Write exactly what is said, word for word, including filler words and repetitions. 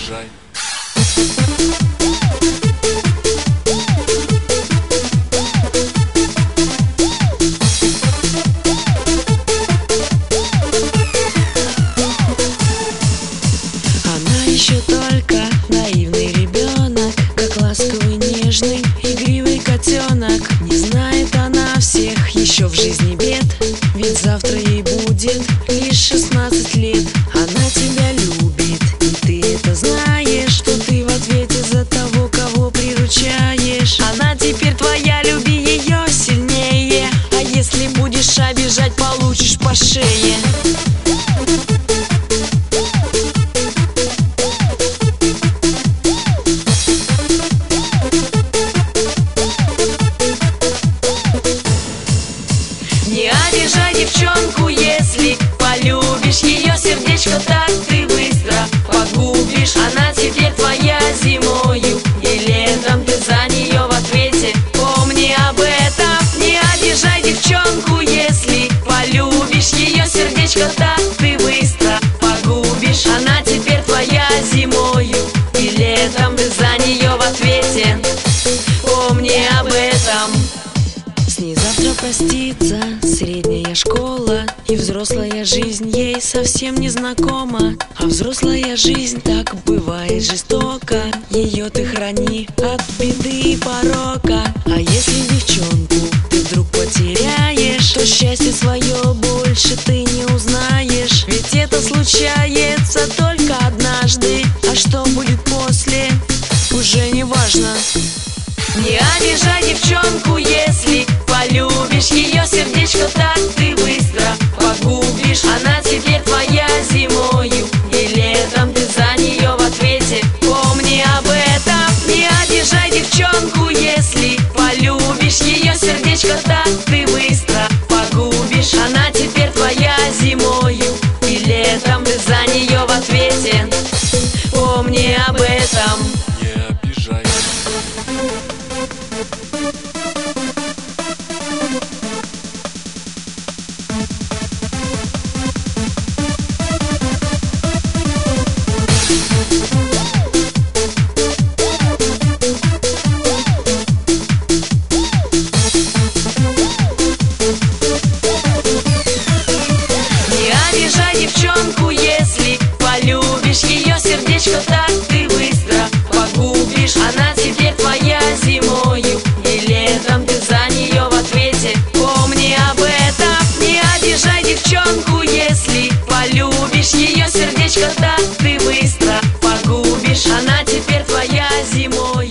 обижай. Она еще только наивный ребенок, как ласковый, нежный, игривый котенок. Не знает она всех еще в жизни бед, ведь завтра ей будет лишь шестнадцать лет. Она тебя любит, и ты это знаешь, что ты в ответе за того, кого приручаешь. Она теперь твоя, люби ее сильнее, а если будешь обижать, получишь по шее. Не обижай девчонку, если полюбишь ее, сердечко так ты быстро погубишь. Она теперь твоя зимою и летом, ты за нее в ответе, помни об этом. Не обижай девчонку, если полюбишь ее, сердечко так ты быстро погубишь. Она теперь твоя зимою и летом, ты за нее в ответе, помни об этом. С ней завтра простится средняя школа, и взрослая жизнь ей совсем не знакома. А взрослая жизнь так бывает жестоко, ее ты храни от беды и порока. А если девчонку ты вдруг потеряешь, то счастье свое больше ты не узнаешь. Ведь это случается только однажды, а что будет после, уже не важно. Не обижай девчонку, если полюбишь ее, сердечко так ты быстро погубишь. Она теперь твоя зимою и летом, ты за нее в ответе, помни об этом. Не обижай девчонку, если полюбишь ее, сердечко так ты быстро погубишь. Она теперь твоя зимою и летом, ты за нее в ответе, помни об этом. Не обижай. Девчонку, если полюбишь ее, сердечко так ты быстро погубишь. Она теперь твоя зимою и летом, ты за нее в ответе, помни об этом. Не обижай девчонку, если полюбишь ее, сердечко так ты быстро погубишь. Она теперь твоя зимой.